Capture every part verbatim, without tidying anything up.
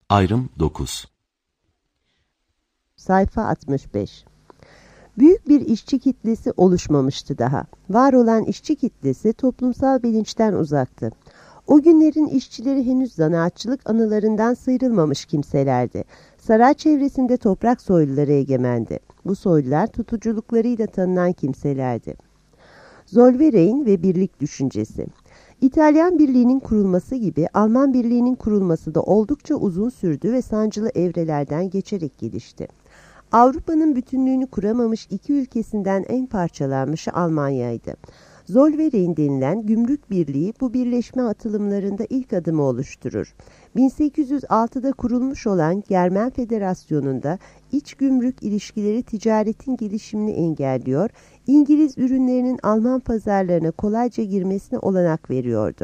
Ayrım dokuz. Sayfa altmış beş. Büyük bir işçi kitlesi oluşmamıştı daha. Var olan işçi kitlesi toplumsal bilinçten uzaktı. O günlerin işçileri henüz zanaatçılık anılarından sıyrılmamış kimselerdi. Saray çevresinde toprak soyluları egemendi. Bu soylular tutuculuklarıyla tanınan kimselerdi. Zollverein ve birlik düşüncesi. İtalyan Birliği'nin kurulması gibi Alman Birliği'nin kurulması da oldukça uzun sürdü ve sancılı evrelerden geçerek gelişti. Avrupa'nın bütünlüğünü kuramamış iki ülkesinden en parçalanmışı Almanya'ydı. Zollverein denilen gümrük birliği bu birleşme atılımlarında ilk adımı oluşturur. bin sekiz yüz altıda kurulmuş olan Germen Federasyonu'nda iç gümrük ilişkileri ticaretin gelişimini engelliyor, İngiliz ürünlerinin Alman pazarlarına kolayca girmesine olanak veriyordu.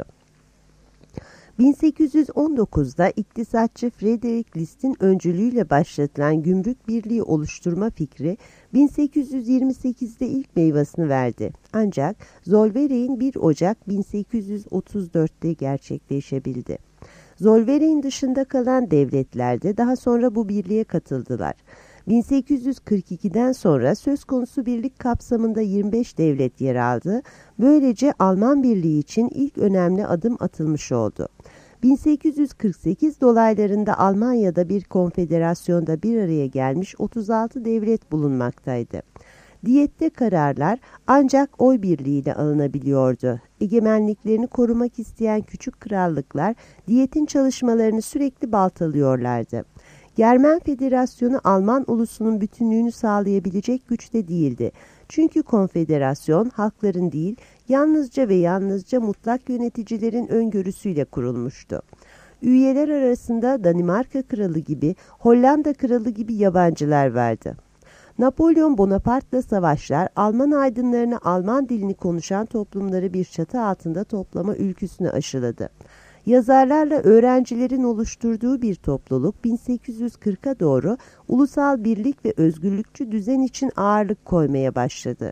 bin sekiz yüz on dokuzda iktisatçı Frederick List'in öncülüğüyle başlatılan gümrük birliği oluşturma fikri bin sekiz yüz yirmi sekizde ilk meyvasını verdi. Ancak Zollverein bir Ocak bin sekiz yüz otuz dörtte gerçekleşebildi. Zollverein dışında kalan devletler de daha sonra bu birliğe katıldılar. bin sekiz yüz kırk ikiden sonra söz konusu birlik kapsamında yirmi beş devlet yer aldı. Böylece Alman Birliği için ilk önemli adım atılmış oldu. bin sekiz yüz kırk sekiz dolaylarında Almanya'da bir konfederasyonda bir araya gelmiş otuz altı devlet bulunmaktaydı. Diyette kararlar ancak oy birliğiyle alınabiliyordu. Egemenliklerini korumak isteyen küçük krallıklar diyetin çalışmalarını sürekli baltalıyorlardı. Germen Federasyonu Alman ulusunun bütünlüğünü sağlayabilecek güçte değildi. Çünkü konfederasyon halkların değil, yalnızca ve yalnızca mutlak yöneticilerin öngörüsüyle kurulmuştu. Üyeler arasında Danimarka Kralı gibi, Hollanda Kralı gibi yabancılar vardı. Napolyon Bonaparte'la savaşlar, Alman aydınlarını Alman dilini konuşan toplumları bir çatı altında toplama ülküsünü aşıladı. Yazarlarla öğrencilerin oluşturduğu bir topluluk bin sekiz yüz kırka doğru ulusal birlik ve özgürlükçü düzen için ağırlık koymaya başladı.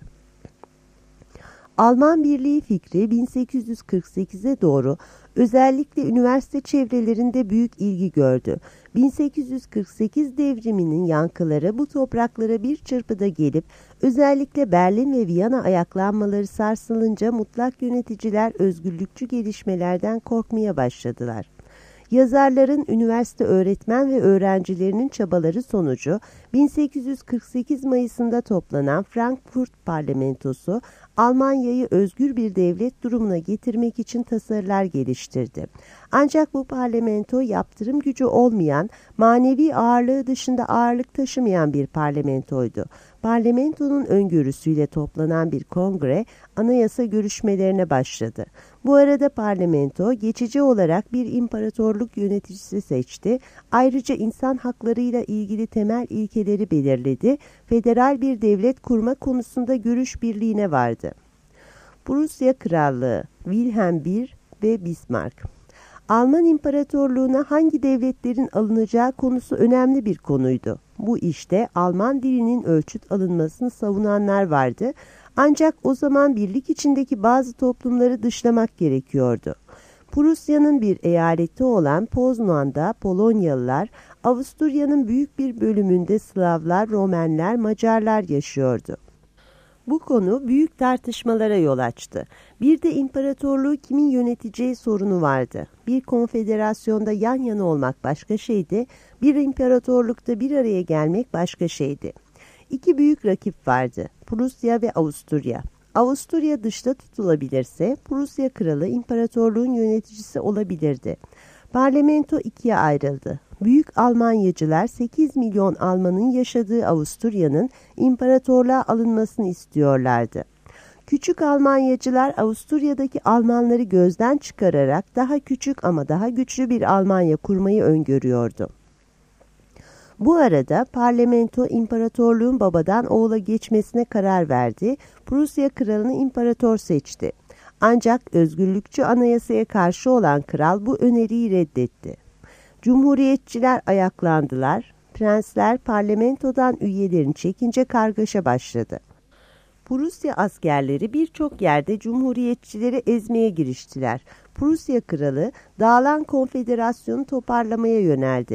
Alman Birliği fikri bin sekiz yüz kırk sekize doğru özellikle üniversite çevrelerinde büyük ilgi gördü. bin sekiz yüz kırk sekiz devriminin yankıları bu topraklara bir çırpıda gelip özellikle Berlin ve Viyana ayaklanmaları sarsılınca mutlak yöneticiler özgürlükçü gelişmelerden korkmaya başladılar. Yazarların, üniversite öğretmen ve öğrencilerinin çabaları sonucu bin sekiz yüz kırk sekiz Mayıs'ında toplanan Frankfurt Parlamentosu Almanya'yı özgür bir devlet durumuna getirmek için tasarılar geliştirdi. Ancak bu parlamento yaptırım gücü olmayan, manevi ağırlığı dışında ağırlık taşımayan bir parlamentoydu. Parlamentonun öngörüsüyle toplanan bir kongre anayasa görüşmelerine başladı. Bu arada parlamento geçici olarak bir imparatorluk yöneticisi seçti. Ayrıca insan haklarıyla ilgili temel ilkeleri belirledi. Federal bir devlet kurma konusunda görüş birliğine vardı. Prusya Krallığı, Wilhelm birinci ve Bismarck. Alman İmparatorluğu'na hangi devletlerin alınacağı konusu önemli bir konuydu. Bu işte Alman dilinin ölçüt alınmasını savunanlar vardı. Ancak o zaman birlik içindeki bazı toplumları dışlamak gerekiyordu. Prusya'nın bir eyaleti olan Poznan'da Polonyalılar, Avusturya'nın büyük bir bölümünde Slavlar, Romenler, Macarlar yaşıyordu. Bu konu büyük tartışmalara yol açtı. Bir de imparatorluğu kimin yöneteceği sorunu vardı. Bir konfederasyonda yan yana olmak başka şeydi, bir imparatorlukta bir araya gelmek başka şeydi. İki büyük rakip vardı, Prusya ve Avusturya. Avusturya dışta tutulabilirse Prusya kralı imparatorluğun yöneticisi olabilirdi. Parlamento ikiye ayrıldı. Büyük Almanyacılar sekiz milyon Almanın yaşadığı Avusturya'nın imparatorluğa alınmasını istiyorlardı. Küçük Almanyacılar Avusturya'daki Almanları gözden çıkararak daha küçük ama daha güçlü bir Almanya kurmayı öngörüyordu. Bu arada parlamento imparatorluğun babadan oğula geçmesine karar verdi. Prusya kralını imparator seçti. Ancak özgürlükçü anayasaya karşı olan kral bu öneriyi reddetti. Cumhuriyetçiler ayaklandılar. Prensler parlamentodan üyelerini çekince kargaşa başladı. Prusya askerleri birçok yerde cumhuriyetçileri ezmeye giriştiler. Prusya kralı dağılan konfederasyonu toparlamaya yöneldi.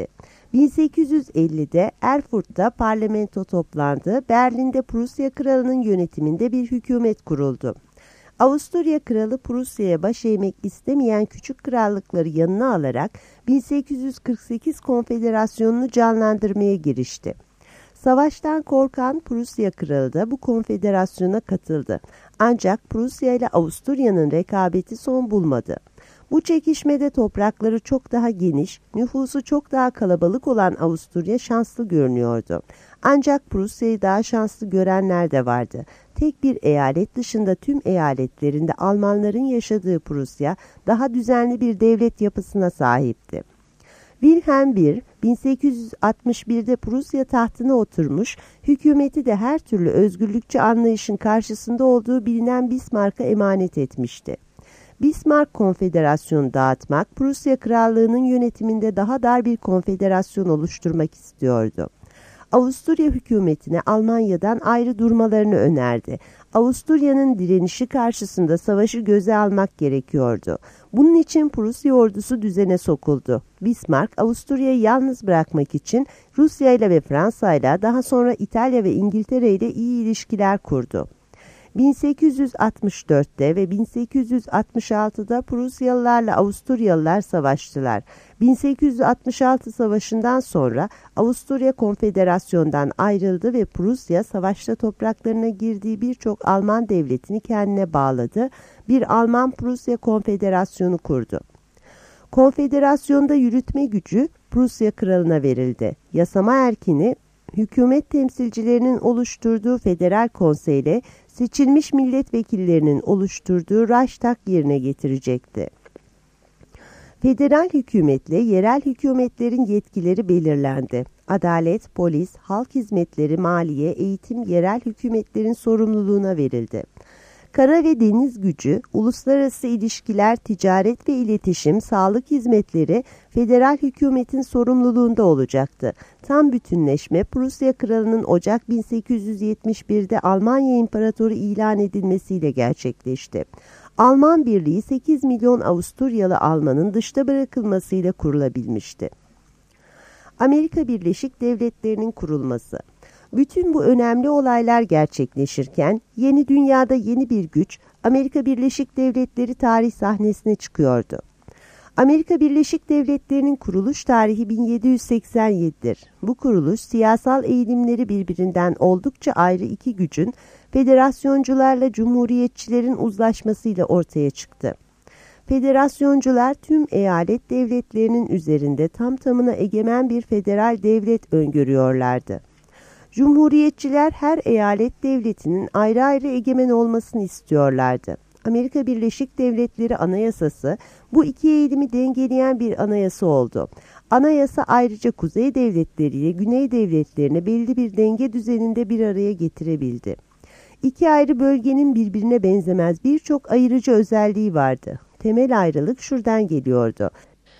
bin sekiz yüz ellide Erfurt'ta parlamento toplandı, Berlin'de Prusya Kralı'nın yönetiminde bir hükümet kuruldu. Avusturya Kralı Prusya'ya baş eğmek istemeyen küçük krallıkları yanına alarak bin sekiz yüz kırk sekiz Konfederasyonu'nu canlandırmaya girişti. Savaştan korkan Prusya Kralı da bu konfederasyona katıldı. Ancak Prusya ile Avusturya'nın rekabeti son bulmadı. Bu çekişmede toprakları çok daha geniş, nüfusu çok daha kalabalık olan Avusturya şanslı görünüyordu. Ancak Prusya'yı daha şanslı görenler de vardı. Tek bir eyalet dışında tüm eyaletlerinde Almanların yaşadığı Prusya daha düzenli bir devlet yapısına sahipti. Wilhelm bir, bin sekiz yüz altmış birde Prusya tahtına oturmuş, hükümeti de her türlü özgürlükçü anlayışın karşısında olduğu bilinen Bismarck'a emanet etmişti. Bismarck konfederasyonu dağıtmak, Prusya Krallığı'nın yönetiminde daha dar bir konfederasyon oluşturmak istiyordu. Avusturya hükümetine Almanya'dan ayrı durmalarını önerdi. Avusturya'nın direnişi karşısında savaşı göze almak gerekiyordu. Bunun için Prusya ordusu düzene sokuldu. Bismarck, Avusturya'yı yalnız bırakmak için Rusya ile ve Fransa ile daha sonra İtalya ve İngiltere ile iyi ilişkiler kurdu. bin sekiz yüz altmış dörtte ve bin sekiz yüz altmış altıda Prusyalılarla Avusturyalılar savaştılar. bin sekiz yüz altmış altı savaşından sonra Avusturya Konfederasyon'dan ayrıldı ve Prusya savaşta topraklarına girdiği birçok Alman devletini kendine bağladı. Bir Alman-Prusya Konfederasyonu kurdu. Konfederasyonda yürütme gücü Prusya Kralı'na verildi. Yasama erkini hükümet temsilcilerinin oluşturduğu Federal Konsey ile seçilmiş milletvekillerinin oluşturduğu Reichstag yerine getirecekti. Federal hükümetle yerel hükümetlerin yetkileri belirlendi. Adalet, polis, halk hizmetleri, maliye, eğitim yerel hükümetlerin sorumluluğuna verildi. Kara ve deniz gücü, uluslararası ilişkiler, ticaret ve iletişim, sağlık hizmetleri federal hükümetin sorumluluğunda olacaktı. Tam bütünleşme Prusya Kralı'nın Ocak bin sekiz yüz yetmiş birde Almanya İmparatoru ilan edilmesiyle gerçekleşti. Alman Birliği sekiz milyon Avusturyalı Almanın dışta bırakılmasıyla kurulabilmişti. Amerika Birleşik Devletleri'nin kurulması. Bütün bu önemli olaylar gerçekleşirken yeni dünyada yeni bir güç Amerika Birleşik Devletleri tarih sahnesine çıkıyordu. Amerika Birleşik Devletleri'nin kuruluş tarihi bin yedi yüz seksen yedidir. Bu kuruluş siyasal eğilimleri birbirinden oldukça ayrı iki gücün federasyoncularla cumhuriyetçilerin uzlaşmasıyla ortaya çıktı. Federasyoncular tüm eyalet devletlerinin üzerinde tam tamına egemen bir federal devlet öngörüyorlardı. Cumhuriyetçiler her eyalet devletinin ayrı ayrı egemen olmasını istiyorlardı. Amerika Birleşik Devletleri Anayasası bu iki eğilimi dengeleyen bir anayasa oldu. Anayasa ayrıca kuzey devletleri ile güney devletlerini belli bir denge düzeninde bir araya getirebildi. İki ayrı bölgenin birbirine benzemez birçok ayırıcı özelliği vardı. Temel ayrılık şuradan geliyordu.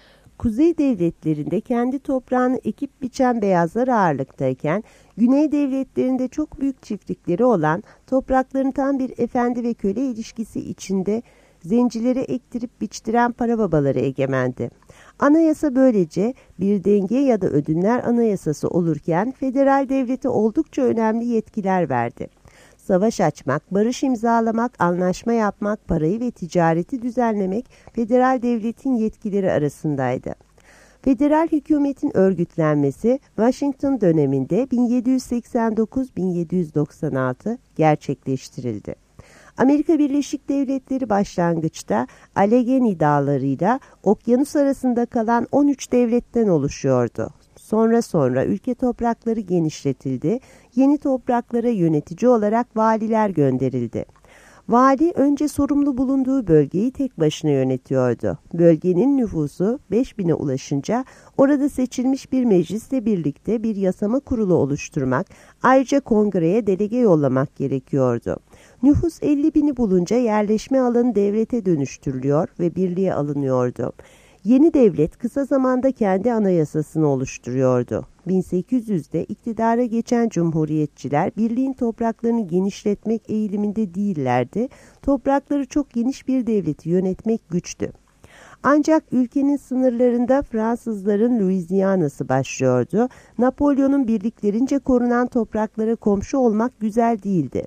Kuzey devletlerinde kendi toprağını ekip biçen beyazlar ağırlıktayken, güney devletlerinde çok büyük çiftlikleri olan, topraklarını tam bir efendi ve köle ilişkisi içinde zencilere ektirip biçtiren para babaları egemendi. Anayasa böylece bir denge ya da ödünler anayasası olurken federal devlete oldukça önemli yetkiler verdi. Savaş açmak, barış imzalamak, anlaşma yapmak, parayı ve ticareti düzenlemek federal devletin yetkileri arasındaydı. Federal hükümetin örgütlenmesi Washington döneminde bin yedi yüz seksen dokuz bin yedi yüz doksan altı gerçekleştirildi. Amerika Birleşik Devletleri başlangıçta Allegheny Dağları'yla okyanus arasında kalan on üç devletten oluşuyordu. Sonra sonra ülke toprakları genişletildi, yeni topraklara yönetici olarak valiler gönderildi. Vali önce sorumlu bulunduğu bölgeyi tek başına yönetiyordu. Bölgenin nüfusu beş bine ulaşınca orada seçilmiş bir meclisle birlikte bir yasama kurulu oluşturmak, ayrıca kongreye delege yollamak gerekiyordu. Nüfus elli bini bulunca yerleşme alanı devlete dönüştürülüyor ve birliğe alınıyordu. Yeni devlet kısa zamanda kendi anayasasını oluşturuyordu. bin sekiz yüzde iktidara geçen cumhuriyetçiler birliğin topraklarını genişletmek eğiliminde değillerdi. Toprakları çok geniş bir devleti yönetmek güçtü. Ancak ülkenin sınırlarında Fransızların Louisiana'sı başlıyordu. Napolyon'un birliklerince korunan topraklara komşu olmak güzel değildi.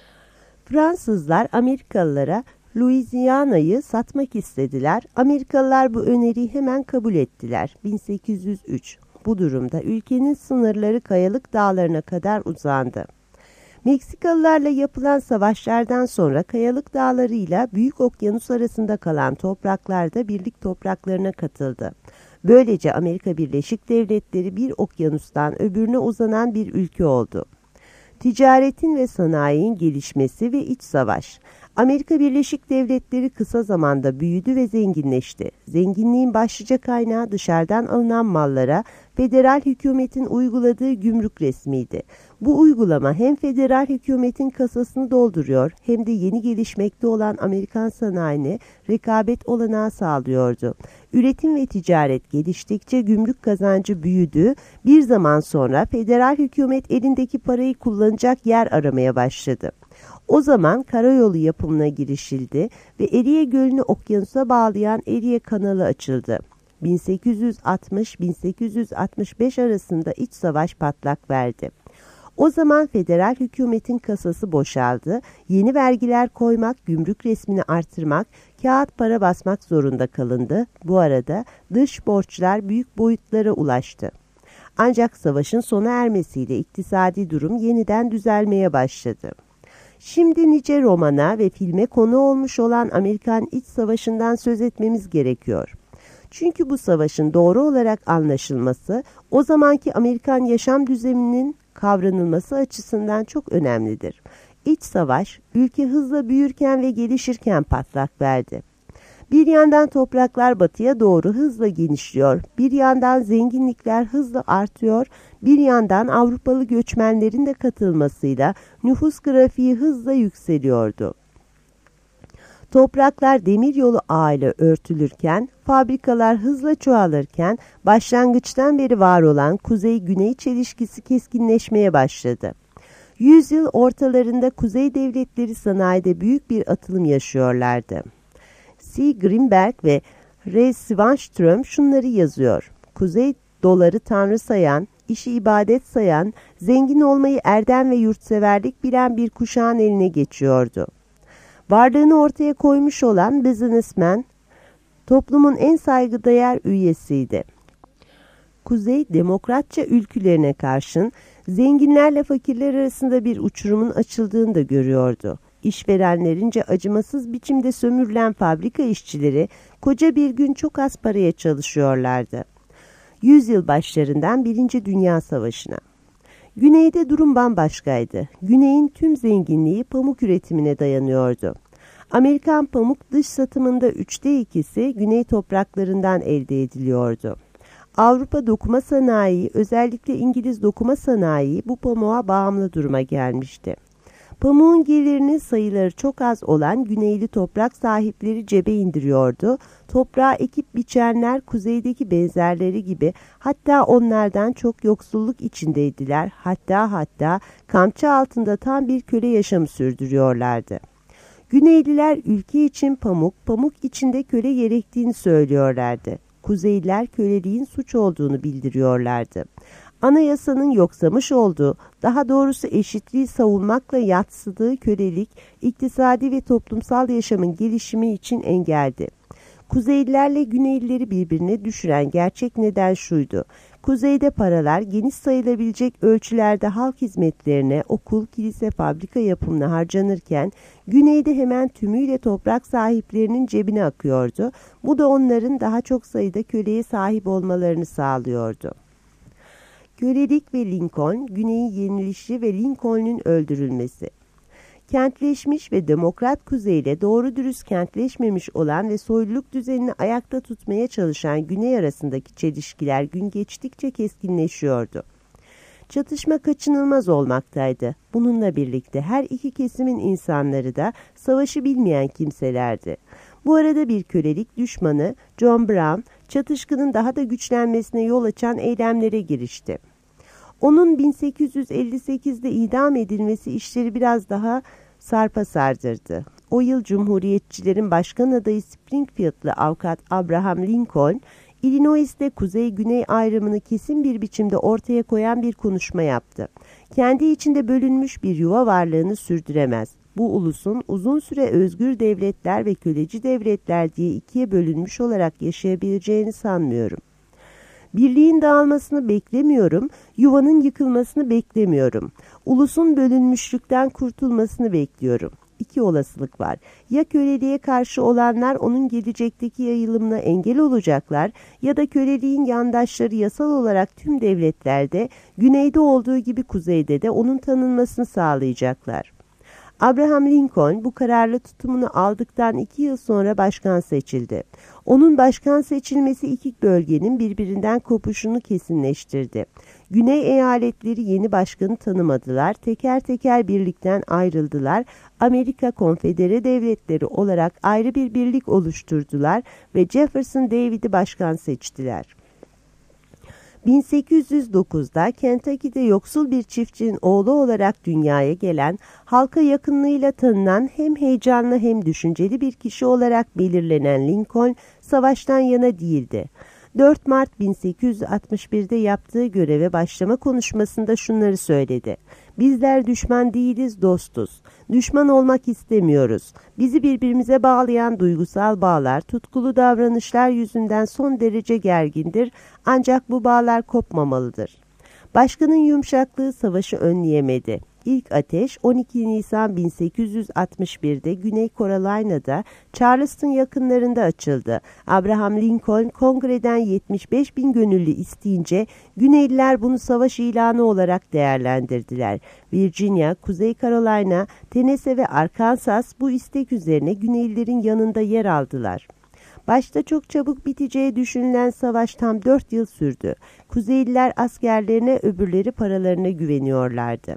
Fransızlar Amerikalılara Louisiana'yı satmak istediler. Amerikalılar bu öneriyi hemen kabul ettiler. bin sekiz yüz üç. Bu durumda ülkenin sınırları Kayalık Dağları'na kadar uzandı. Meksikalılarla yapılan savaşlardan sonra Kayalık Dağları ile Büyük Okyanus arasında kalan topraklar da birlik topraklarına katıldı. Böylece Amerika Birleşik Devletleri bir okyanustan öbürüne uzanan bir ülke oldu. Ticaretin ve sanayinin gelişmesi ve iç savaş. Amerika Birleşik Devletleri kısa zamanda büyüdü ve zenginleşti. Zenginliğin başlıca kaynağı dışarıdan alınan mallara federal hükümetin uyguladığı gümrük resmiydi. Bu uygulama hem federal hükümetin kasasını dolduruyor hem de yeni gelişmekte olan Amerikan sanayine rekabet olanağı sağlıyordu. Üretim ve ticaret geliştikçe gümrük kazancı büyüdü. Bir zaman sonra federal hükümet elindeki parayı kullanacak yer aramaya başladı. O zaman karayolu yapımına girişildi ve Erie Gölü'nü okyanusa bağlayan Erie Kanalı açıldı. bin sekiz yüz altmış bin sekiz yüz altmış beş arasında iç savaş patlak verdi. O zaman federal hükümetin kasası boşaldı, yeni vergiler koymak, gümrük resmini artırmak, kağıt para basmak zorunda kalındı. Bu arada dış borçlar büyük boyutlara ulaştı. Ancak savaşın sona ermesiyle iktisadi durum yeniden düzelmeye başladı. Şimdi nice romana ve filme konu olmuş olan Amerikan İç Savaşı'ndan söz etmemiz gerekiyor. Çünkü bu savaşın doğru olarak anlaşılması, o zamanki Amerikan yaşam düzeninin kavranılması açısından çok önemlidir. İç savaş, ülke hızla büyürken ve gelişirken patlak verdi. Bir yandan topraklar batıya doğru hızla genişliyor, bir yandan zenginlikler hızla artıyor, bir yandan Avrupalı göçmenlerin de katılmasıyla nüfus grafiği hızla yükseliyordu. Topraklar demiryolu ağıyla örtülürken, fabrikalar hızla çoğalırken başlangıçtan beri var olan kuzey-güney çelişkisi keskinleşmeye başladı. Yüzyıl ortalarında kuzey devletleri sanayide büyük bir atılım yaşıyorlardı. C. Greenberg ve R. Svanström şunları yazıyor. Kuzey doları tanrı sayan, işi ibadet sayan, zengin olmayı erdem ve yurtseverlik bilen bir kuşağın eline geçiyordu. Varlığını ortaya koymuş olan businessman, toplumun en saygıdeğer üyesiydi. Kuzey demokratça ülkülerine karşın zenginlerle fakirler arasında bir uçurumun açıldığını da görüyordu. İşverenlerince acımasız biçimde sömürülen fabrika işçileri koca bir gün çok az paraya çalışıyorlardı. Yüzyıl başlarından Birinci Dünya Savaşı'na. Güneyde durum bambaşkaydı. Güneyin tüm zenginliği pamuk üretimine dayanıyordu. Amerikan pamuk dış satımında üçte ikisi güney topraklarından elde ediliyordu. Avrupa dokuma sanayi, özellikle İngiliz dokuma sanayi bu pamuğa bağımlı duruma gelmişti. Pamuğun gelirinin sayıları çok az olan güneyli toprak sahipleri cebe indiriyordu. Toprağı ekip biçenler kuzeydeki benzerleri gibi hatta onlardan çok yoksulluk içindeydiler. Hatta hatta kamçı altında tam bir köle yaşamı sürdürüyorlardı. Güneyliler ülke için pamuk, pamuk içinde köle gerektiğini söylüyorlardı. Kuzeyliler köleliğin suç olduğunu bildiriyorlardı. Anayasanın yoksamış olduğu, daha doğrusu eşitliği savunmakla yatsıdığı kölelik, iktisadi ve toplumsal yaşamın gelişimi için engeldi. Kuzeylilerle Güneylileri birbirine düşüren gerçek neden şuydu. Kuzeyde paralar geniş sayılabilecek ölçülerde halk hizmetlerine, okul, kilise, fabrika yapımına harcanırken, Güneyde hemen tümüyle toprak sahiplerinin cebine akıyordu. Bu da onların daha çok sayıda köleye sahip olmalarını sağlıyordu. Kölelik ve Lincoln, Güney'in yenilişi ve Lincoln'un öldürülmesi. Kentleşmiş ve demokrat kuzeyle doğru dürüst kentleşmemiş olan ve soyluluk düzenini ayakta tutmaya çalışan Güney arasındaki çelişkiler gün geçtikçe keskinleşiyordu. Çatışma kaçınılmaz olmaktaydı. Bununla birlikte her iki kesimin insanları da savaşı bilmeyen kimselerdi. Bu arada bir kölelik düşmanı John Brown, çatışkının daha da güçlenmesine yol açan eylemlere girişti. Onun bin sekiz yüz elli sekizde idam edilmesi işleri biraz daha sarpa sardırdı. O yıl Cumhuriyetçilerin başkan adayı Springfield'lı avukat Abraham Lincoln, Illinois'te kuzey-güney ayrımını kesin bir biçimde ortaya koyan bir konuşma yaptı. Kendi içinde bölünmüş bir yuva varlığını sürdüremez. Bu ulusun uzun süre özgür devletler ve köleci devletler diye ikiye bölünmüş olarak yaşayabileceğini sanmıyorum. Birliğin dağılmasını beklemiyorum, yuvanın yıkılmasını beklemiyorum. Ulusun bölünmüşlükten kurtulmasını bekliyorum. İki olasılık var. Ya köleliğe karşı olanlar onun gelecekteki yayılımına engel olacaklar ya da köleliğin yandaşları yasal olarak tüm devletlerde, güneyde olduğu gibi kuzeyde de onun tanınmasını sağlayacaklar. Abraham Lincoln bu kararlı tutumunu aldıktan iki yıl sonra başkan seçildi. Onun başkan seçilmesi iki bölgenin birbirinden kopuşunu kesinleştirdi. Güney eyaletleri yeni başkanı tanımadılar, teker teker birlikten ayrıldılar, Amerika Konfedere Devletleri olarak ayrı bir birlik oluşturdular ve Jefferson Davis'i başkan seçtiler. bin sekiz yüz dokuzda Kentucky'de yoksul bir çiftçinin oğlu olarak dünyaya gelen, halka yakınlığıyla tanınan hem heyecanlı hem düşünceli bir kişi olarak belirlenen Lincoln, savaştan yana değildi. dört Mart bin sekiz yüz altmış birde yaptığı göreve başlama konuşmasında şunları söyledi. Bizler düşman değiliz, dostuz. Düşman olmak istemiyoruz. Bizi birbirimize bağlayan duygusal bağlar, tutkulu davranışlar yüzünden son derece gergindir, ancak bu bağlar kopmamalıdır. Başkanın yumuşaklığı savaşı önleyemedi. İlk ateş on iki Nisan bin sekiz yüz altmış birde Güney Carolina'da Charleston yakınlarında açıldı. Abraham Lincoln kongreden yetmiş beş bin gönüllü isteyince Güneyliler bunu savaş ilanı olarak değerlendirdiler. Virginia, Kuzey Carolina, Tennessee ve Arkansas bu istek üzerine Güneylilerin yanında yer aldılar. Başta çok çabuk biteceği düşünülen savaş tam dört yıl sürdü. Kuzeyliler askerlerine, öbürleri paralarına güveniyorlardı.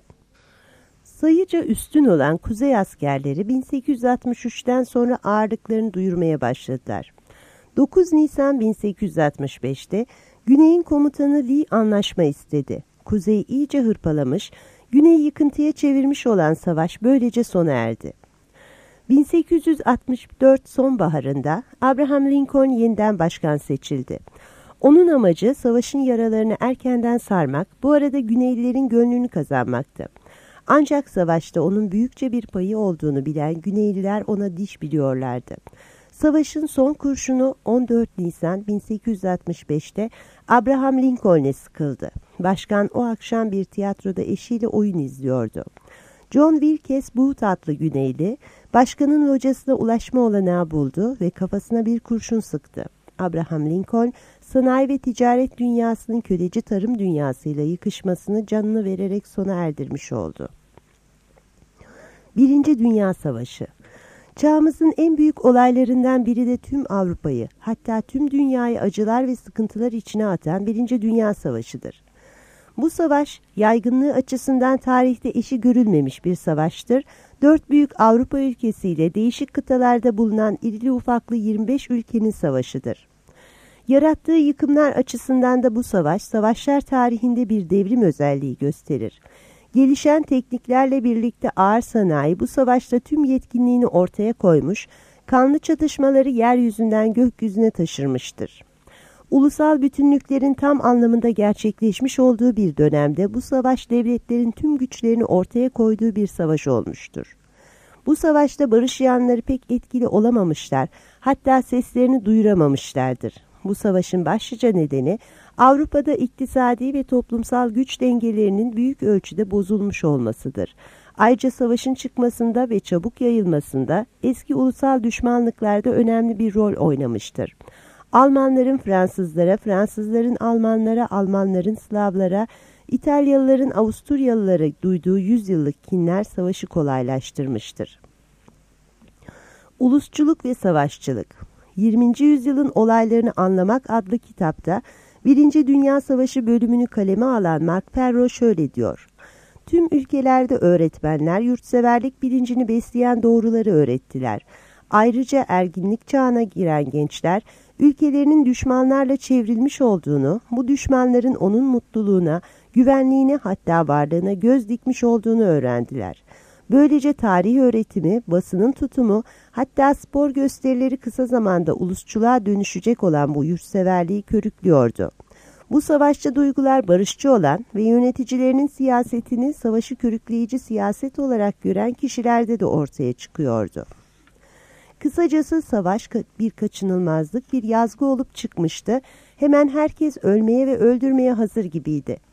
Sayıca üstün olan kuzey askerleri bin sekiz yüz altmış üçten sonra ağırlıklarını duyurmaya başladılar. dokuz Nisan bin sekiz yüz altmış beşte Güney'in komutanı Lee anlaşma istedi. Kuzey iyice hırpalamış, Güney'i yıkıntıya çevirmiş olan savaş böylece sona erdi. bin sekiz yüz altmış dört sonbaharında Abraham Lincoln yeniden başkan seçildi. Onun amacı savaşın yaralarını erkenden sarmak, bu arada Güneylilerin gönlünü kazanmaktı. Ancak savaşta onun büyükçe bir payı olduğunu bilen Güneyliler ona diş biliyorlardı. Savaşın son kurşunu on dört Nisan bin sekiz yüz altmış beşte Abraham Lincoln'e sıkıldı. Başkan o akşam bir tiyatroda eşiyle oyun izliyordu. John Wilkes Booth adlı Güneyli, başkanın locasına ulaşma olanağı buldu ve kafasına bir kurşun sıktı. Abraham Lincoln, sanayi ve ticaret dünyasının köleci tarım dünyasıyla yıkışmasını canını vererek sona erdirmiş oldu. Birinci Dünya Savaşı. Çağımızın en büyük olaylarından biri de tüm Avrupa'yı, hatta tüm dünyayı acılar ve sıkıntılar içine atan Birinci Dünya Savaşı'dır. Bu savaş, yaygınlığı açısından tarihte eşi görülmemiş bir savaştır. Dört büyük Avrupa ülkesiyle değişik kıtalarda bulunan irili ufaklı yirmi beş ülkenin savaşıdır. Yarattığı yıkımlar açısından da bu savaş, savaşlar tarihinde bir devrim özelliği gösterir. Gelişen tekniklerle birlikte ağır sanayi bu savaşta tüm yetkinliğini ortaya koymuş, kanlı çatışmaları yeryüzünden gökyüzüne taşırmıştır. Ulusal bütünlüklerin tam anlamında gerçekleşmiş olduğu bir dönemde bu savaş devletlerin tüm güçlerini ortaya koyduğu bir savaş olmuştur. Bu savaşta barış yanları pek etkili olamamışlar, hatta seslerini duyuramamışlardır. Bu savaşın başlıca nedeni Avrupa'da iktisadi ve toplumsal güç dengelerinin büyük ölçüde bozulmuş olmasıdır. Ayrıca savaşın çıkmasında ve çabuk yayılmasında eski ulusal düşmanlıklarda önemli bir rol oynamıştır. Almanların Fransızlara, Fransızların Almanlara, Almanların Slavlara, İtalyalıların Avusturyalılara duyduğu yüzyıllık kinler savaşı kolaylaştırmıştır. Ulusçuluk ve Savaşçılık. yirminci yüzyılın olaylarını anlamak adlı kitapta Birinci Dünya Savaşı bölümünü kaleme alan Mark Perrault şöyle diyor. Tüm ülkelerde öğretmenler yurtseverlik bilincini besleyen doğruları öğrettiler. Ayrıca erginlik çağına giren gençler ülkelerinin düşmanlarla çevrilmiş olduğunu, bu düşmanların onun mutluluğuna, güvenliğine hatta varlığına göz dikmiş olduğunu öğrendiler. Böylece tarih öğretimi, basının tutumu, hatta spor gösterileri kısa zamanda ulusçuluğa dönüşecek olan bu yurtseverliği körüklüyordu. Bu savaşçı duygular barışçı olan ve yöneticilerinin siyasetini savaşı körükleyici siyaset olarak gören kişilerde de ortaya çıkıyordu. Kısacası savaş bir kaçınılmazlık, bir yazgı olup çıkmıştı. Hemen herkes ölmeye ve öldürmeye hazır gibiydi.